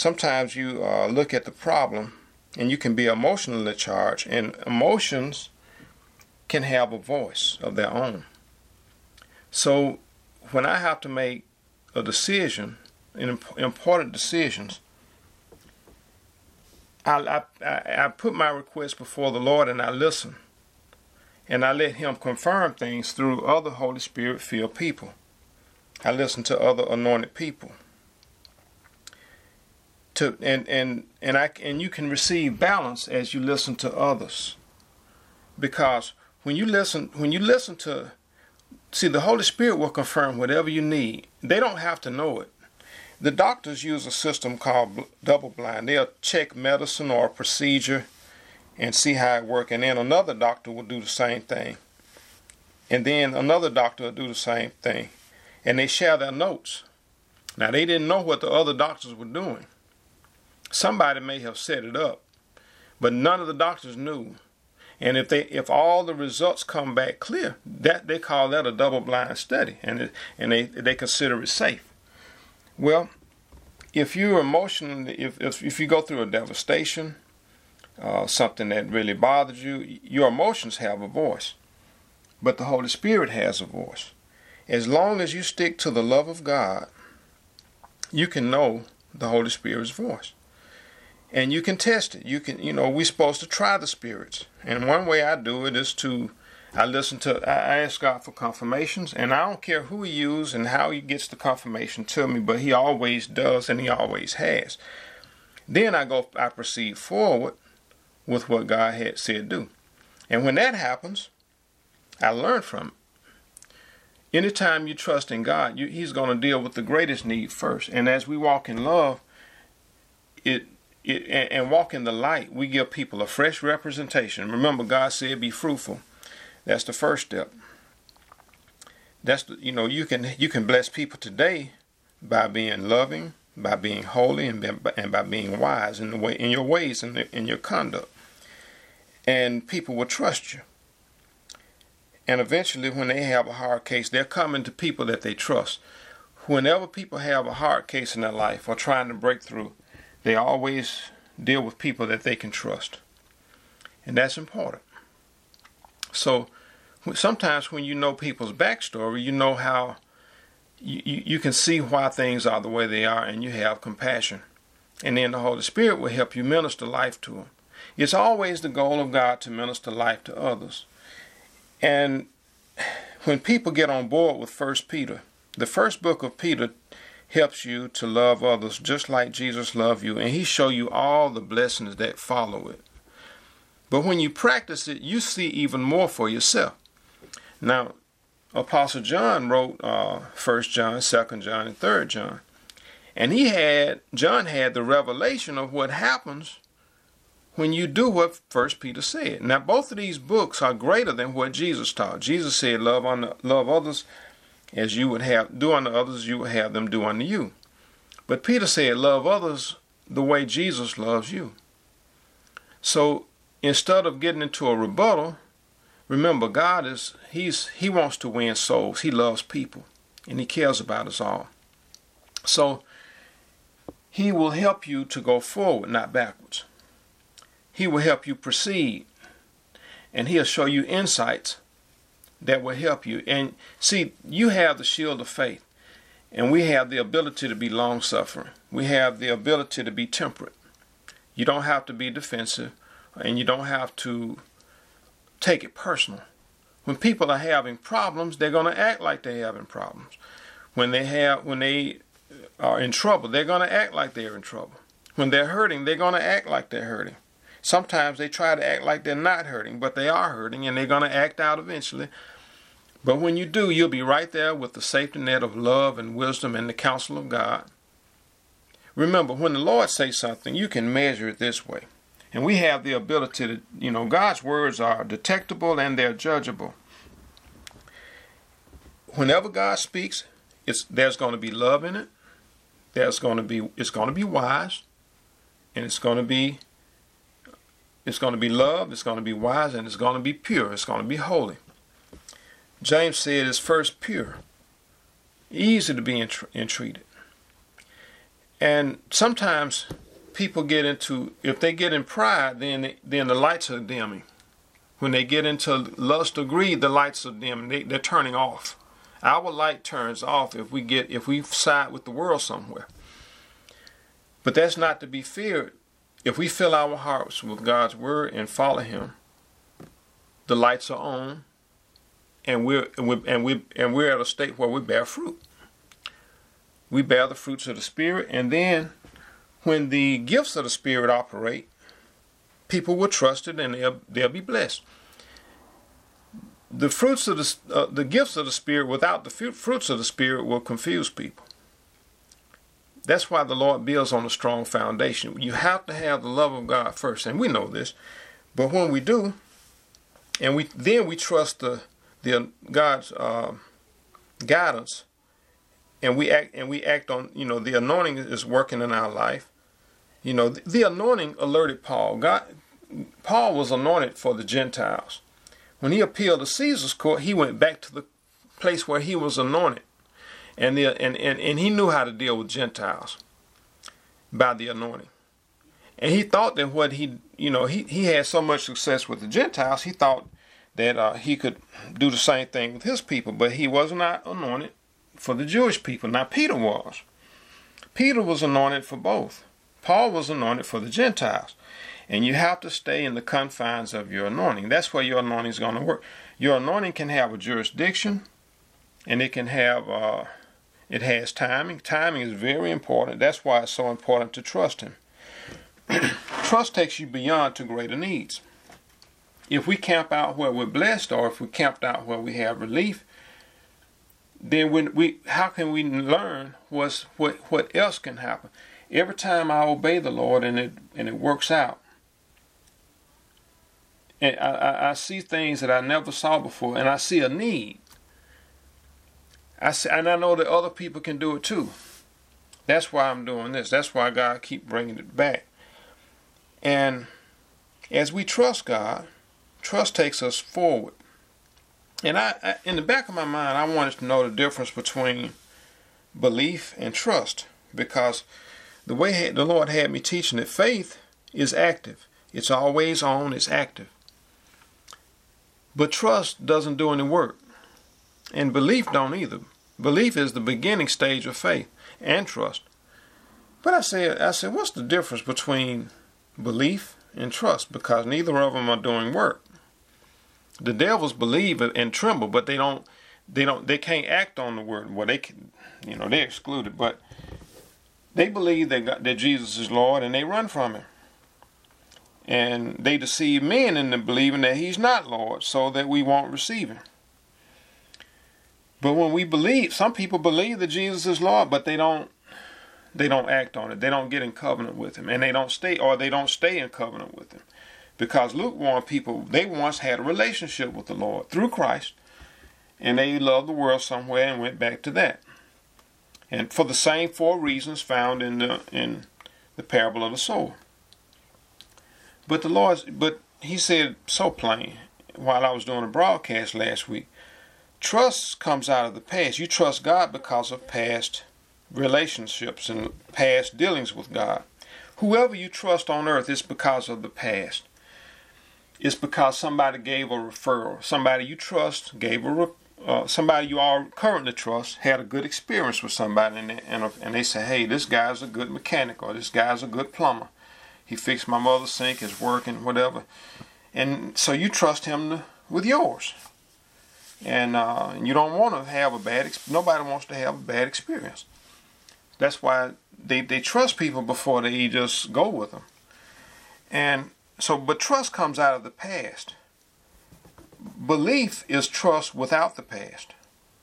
sometimes you look at the problem and you can be emotionally charged, and emotions can have a voice of their own. So when I have to make a decision, important decisions, I put my request before the Lord and I listen. And I let Him confirm things through other Holy Spirit-filled people. I listen to other anointed people. And you can receive balance as you listen to others. Because when you listen to, see, the Holy Spirit will confirm whatever you need. They don't have to know it. The doctors use a system called double blind. They'll check medicine or a procedure and see how it works. And then another doctor will do the same thing. And then another doctor will do the same thing. And they share their notes. Now, they didn't know what the other doctors were doing. Somebody may have set it up, but none of the doctors knew. And if all the results come back clear, that they call that a double blind study, and they consider it safe. Well, if you're emotionally, if you go through a devastation, something that really bothers you, your emotions have a voice, but the Holy Spirit has a voice. As long as you stick to the love of God, you can know the Holy Spirit's voice. And you can test it. We're supposed to try the spirits. And one way I do it is I ask God for confirmations, and I don't care who He uses and how He gets the confirmation to me, but He always does and He always has. Then I proceed forward with what God had said do. And when that happens, I learn from it. Anytime you trust in God, He's going to deal with the greatest need first. And as we walk in love, and walk in the light, we give people a fresh representation. Remember, God said, "Be fruitful." That's the first step. You can bless people today by being loving, by being holy, and by being wise in your ways and in your conduct. And people will trust you. And eventually, when they have a hard case, they're coming to people that they trust. Whenever people have a hard case in their life or trying to break through, they always deal with people that they can trust. And that's important. So sometimes when you know people's backstory, you know how you can see why things are the way they are, and you have compassion. And then the Holy Spirit will help you minister life to them. It's always the goal of God to minister life to others. And when people get on board with 1 Peter, the first book of Peter helps you to love others just like Jesus loved you, and He show you all the blessings that follow it. But when you practice it, you see even more for yourself. Now, Apostle John wrote 1 John, 2 John, and 3 John. And John had the revelation of what happens when you do what 1 Peter said. Now, both of these books are greater than what Jesus taught. Jesus said, love others as you would do unto others, you would have them do unto you. But Peter said, love others the way Jesus loves you. So instead of getting into a rebuttal, remember, God He wants to win souls. He loves people, and He cares about us all. So He will help you to go forward, not backwards. He will help you proceed, and He'll show you insights that will help you. And see, you have the shield of faith, and we have the ability to be long-suffering. We have the ability to be temperate. You don't have to be defensive, and you don't have to take it personal. When people are having problems, they're going to act like they're having problems. When they are in trouble, they're going to act like they're in trouble. When they're hurting, they're going to act like they're hurting. Sometimes they try to act like they're not hurting, but they are hurting, and they're going to act out eventually. But when you do, you'll be right there with the safety net of love and wisdom and the counsel of God. Remember, when the Lord says something, you can measure it this way. And we have the ability to, God's words are detectable and they're judgeable. Whenever God speaks, there's going to be love in it. It's going to be wise, and it's going to be love, it's going to be wise, and it's going to be pure. It's going to be holy. James said it's first pure, easy to be entreated. And sometimes people get into, if they get in pride, then the lights are dimming. When they get into lust or greed, the lights are dimming. They're turning off. Our light turns off if we side with the world somewhere. But that's not to be feared. If we fill our hearts with God's word and follow Him, the lights are on, and we're at a state where we bear fruit. We bear the fruits of the Spirit, and then when the gifts of the Spirit operate, people will trust it, and they'll be blessed. The fruits of the gifts of the Spirit without the fruits of the Spirit will confuse people. That's why the Lord builds on a strong foundation. You have to have the love of God first, and we know this. But when we do, and we trust the God's guidance, and we act on, the anointing is working in our life. The anointing alerted Paul. Paul was anointed for the Gentiles. When he appealed to Caesar's court, he went back to the place where he was anointed. And he knew how to deal with Gentiles by the anointing. And he thought that he had so much success with the Gentiles, he thought that he could do the same thing with his people. But he was not anointed for the Jewish people. Now Peter was. Peter was anointed for both. Paul was anointed for the Gentiles. And you have to stay in the confines of your anointing. That's where your anointing is going to work. Your anointing can have a jurisdiction, and it can have, it has timing. Timing is very important. That's why it's so important to trust Him. Trust takes you beyond to greater needs. If we camp out where we're blessed, or if we camped out where we have relief, then how can we learn what else can happen? Every time I obey the Lord and it works out, and I see things that I never saw before, and I see a need. And I know that other people can do it too. That's why I'm doing this. That's why God keep bringing it back. And as we trust God, trust takes us forward. And I in the back of my mind, I wanted to know the difference between belief and trust, because the way the Lord had me teaching that faith is active. It's always on. It's active. But trust doesn't do any work. And belief don't either. Belief is the beginning stage of faith and trust. But I said, what's the difference between belief and trust? Because neither of them are doing work. The devils believe and tremble, but they can't act on the word. Well, they're excluded, but they believe that Jesus is Lord, and they run from Him. And they deceive men into believing that He's not Lord, so that we won't receive Him. But when we believe, some people believe that Jesus is Lord, but they don't act on it. They don't get in covenant with Him, and they don't stay in covenant with Him. Because lukewarm people, they once had a relationship with the Lord through Christ, and they loved the world somewhere and went back to that. And for the same 4 reasons found in the parable of the sower. But He said so plain while I was doing a broadcast last week. Trust comes out of the past. You trust God because of past relationships and past dealings with God. Whoever you trust on earth, it's because of the past. It's because somebody gave a referral. Somebody you trust gave somebody you all currently trust had a good experience with somebody, and they say, hey, this guy's a good mechanic, or this guy's a good plumber. He fixed my mother's sink, it's working, whatever. And so you trust him with yours. And you don't want to have nobody wants to have a bad experience. That's why they trust people before they just go with them. And so, but trust comes out of the past. Belief is trust without the past.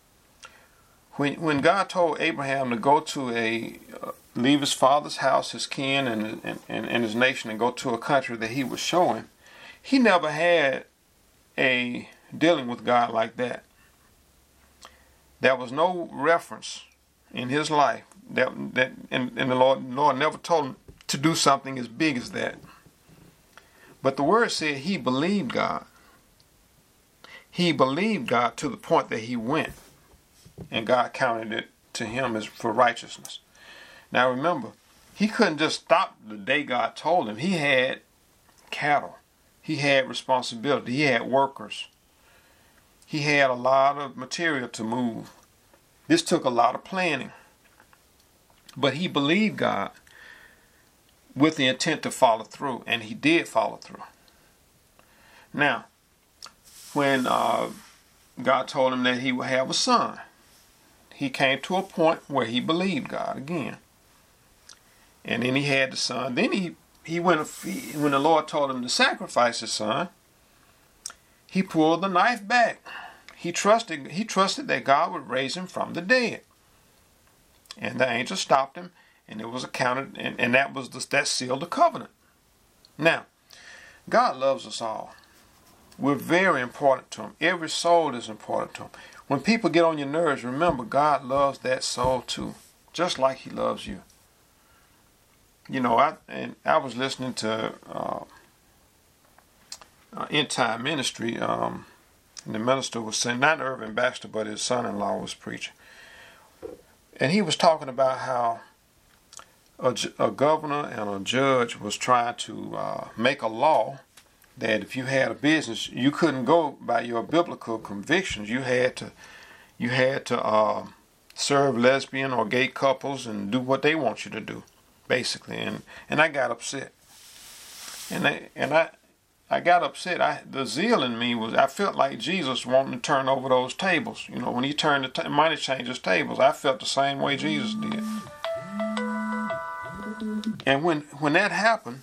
When God told Abraham to go to leave his father's house, his kin, and his nation, and go to a country that He was showing, he never had a dealing with God like that. There was no reference in his life and the Lord never told him to do something as big as that. But the word said he believed God. He believed God to the point that he went, and God counted it to him as for righteousness. Now remember, He couldn't just stop the day God told him. He had cattle. He had responsibility. He had workers. He had a lot of material to move. This took a lot of planning. But he believed God with the intent to follow through, and he did follow through. Now, when God told him that he would have a son, he came to a point where he believed God again. And then he had the son. Then he went, when the Lord told him to sacrifice his son, he pulled the knife back. He trusted that God would raise him from the dead. And the angel stopped him, and it was accounted, and that sealed the covenant. Now, God loves us all. We're very important to him. Every soul is important to him. When people get on your nerves, remember God loves that soul too, just like he loves you. You know, I was listening to End Time Ministry, and the minister was saying, not Irvin Baxter, but his son-in-law was preaching. And he was talking about how a governor and a judge was trying to make a law that if you had a business, you couldn't go by your biblical convictions. You had to serve lesbian or gay couples and do what they want you to do, basically. And I got upset. I got upset. The zeal in me was, I felt like Jesus wanting to turn over those tables. You know, when he turned the money changers tables, I felt the same way Jesus did. And when that happened,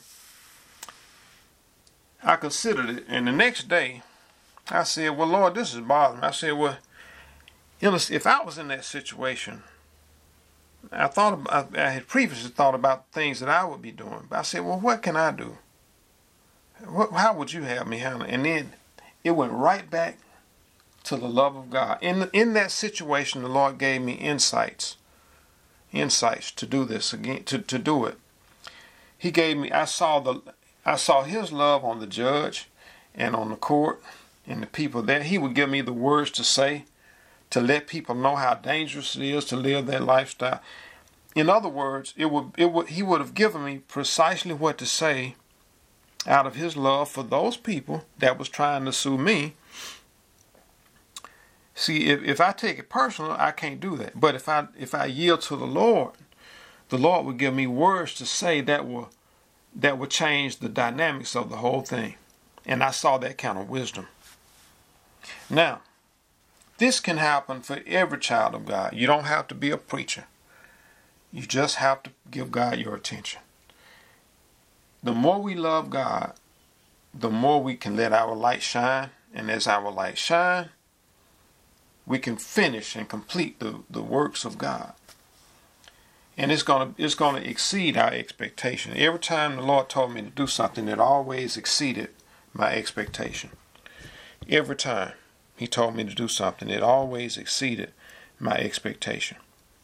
I considered it. And the next day, I said, well, Lord, this is bothering me. I said, well, if I was in that situation, I had previously thought about things that I would be doing. But I said, well, what can I do? How would you have me handle it? And then it went right back to the love of God. In that situation, the Lord gave me insights to do this again, to do it. He gave me, I saw his love on the judge and on the court and the people there. He would give me the words to say to let people know how dangerous it is to live that lifestyle. In other words, he would have given me precisely what to say out of his love for those people that was trying to sue me. See, if I take it personal, I can't do that. But if I yield to the Lord would give me words to say that will change the dynamics of the whole thing. And I saw that kind of wisdom. Now, this can happen for every child of God. You don't have to be a preacher. You just have to give God your attention. The more we love God, the more we can let our light shine. And as our light shine, we can finish and complete the works of God. And it's gonna exceed our expectation. Every time the Lord told me to do something, it always exceeded my expectation. Every time he told me to do something, it always exceeded my expectation.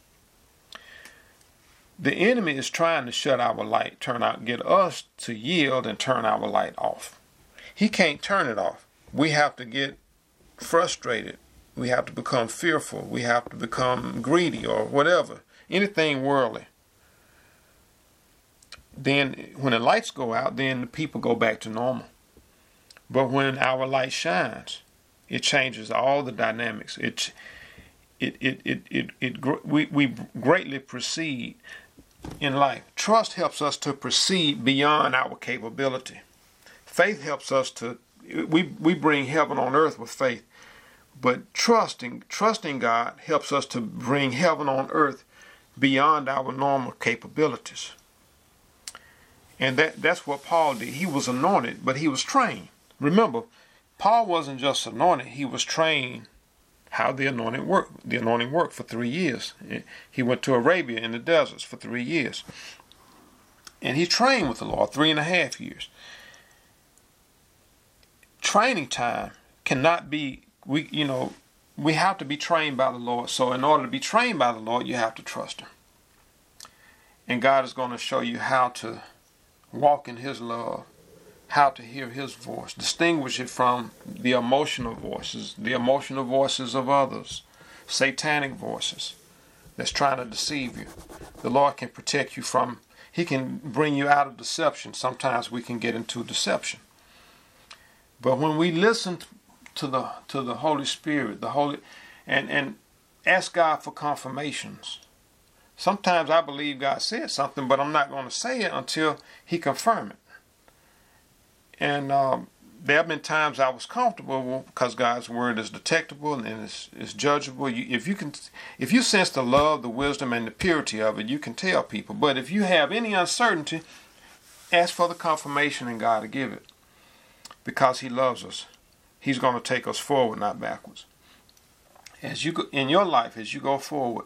The enemy is trying to shut our light, get us to yield and turn our light off. He can't turn it off. We have to get frustrated. We have to become fearful. We have to become greedy or whatever. Anything worldly. Then when the lights go out, then the people go back to normal. But when our light shines, it changes all the dynamics. We greatly proceed in life. Trust helps us to proceed beyond our capability. Faith helps us we bring heaven on earth with faith. But trusting God helps us to bring heaven on earth beyond our normal capabilities. And that's what Paul did. He was anointed, but he was trained. Remember, Paul wasn't just anointed, he was trained how the anointing worked for 3 years. He went to Arabia in the deserts for 3 years. And he trained with the Lord 3.5 years. Training time cannot be, we have to be trained by the Lord. So in order to be trained by the Lord, you have to trust him. And God is going to show you how to walk in his love, how to hear his voice, distinguish it from the emotional voices of others, satanic voices that's trying to deceive you. The Lord can protect you from He can bring you out of deception. Sometimes we can get into deception. But when we listen to the Holy Spirit, and ask God for confirmations. Sometimes I believe God said something, but I'm not going to say it until He confirms it. And there have been times I was comfortable because God's word is detectable and it's judgeable. If you sense the love, the wisdom, and the purity of it, you can tell people. But if you have any uncertainty, ask for the confirmation and God will give it. Because He loves us. He's going to take us forward, not backwards. As you go, in your life, as you go forward,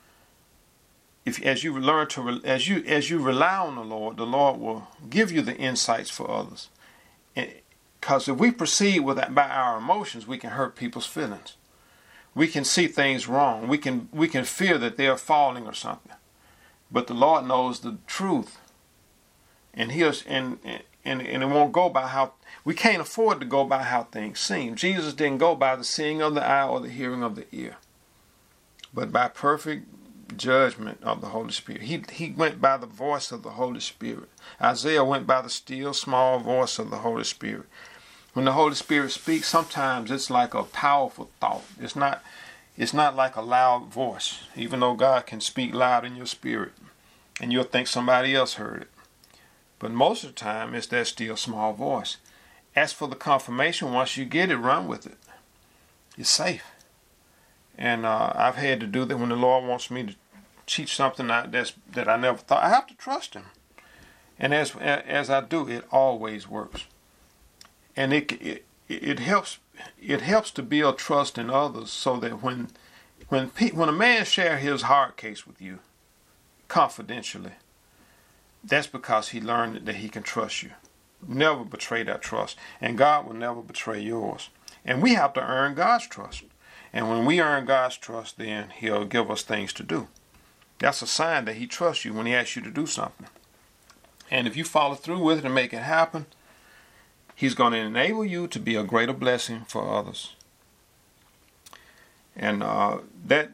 as you rely on the Lord will give you the insights for others. Because if we proceed by our emotions, we can hurt people's feelings. We can see things wrong. We can fear that they are falling or something. But the Lord knows the truth, and it won't go by how we can't afford to go by how things seem. Jesus didn't go by the seeing of the eye or the hearing of the ear, but by perfect judgment of the Holy Spirit. He went by the voice of the Holy Spirit. Isaiah went by the still small voice of the Holy Spirit. When the Holy Spirit speaks, sometimes it's like a powerful thought. It's not like a loud voice, even though God can speak loud in your spirit, and you'll think somebody else heard it. But most of the time, it's that still small voice. Ask for the confirmation. Once you get it, run with it. It's safe. And I've had to do that when the Lord wants me to teach something that I never thought. I have to trust Him. And as I do, it always works. And it helps to build trust in others, so that when a man shares his hard case with you confidentially, that's because he learned that he can trust you. Never betray that trust. And God will never betray yours. And we have to earn God's trust. And when we earn God's trust, then He'll give us things to do. That's a sign that He trusts you when He asks you to do something. And if you follow through with it and make it happen, He's going to enable you to be a greater blessing for others. And that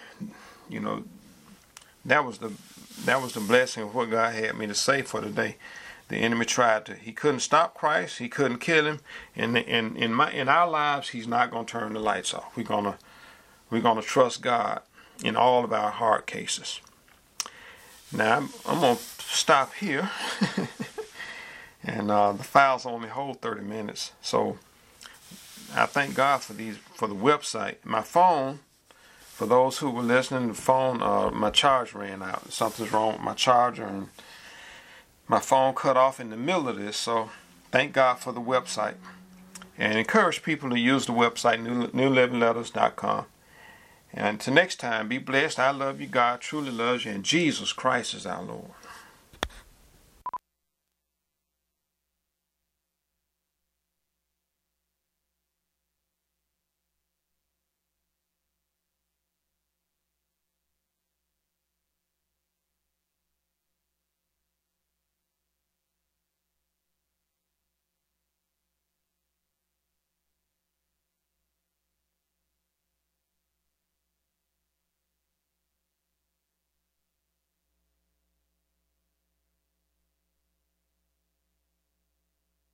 was the blessing of what God had me to say for today. The enemy he couldn't stop Christ, he couldn't kill Him, and in our lives, He's not going to turn the lights off. We're gonna trust God in all of our hard cases. Now I'm gonna stop here, and the files only hold 30 minutes, so I thank God for the website. My phone. For those who were listening, the phone, my charge ran out. Something's wrong with my charger, and my phone cut off in the middle of this. So thank God for the website. And encourage people to use the website, newlivingletters.com. And until next time, be blessed. I love you. God truly loves you. And Jesus Christ is our Lord.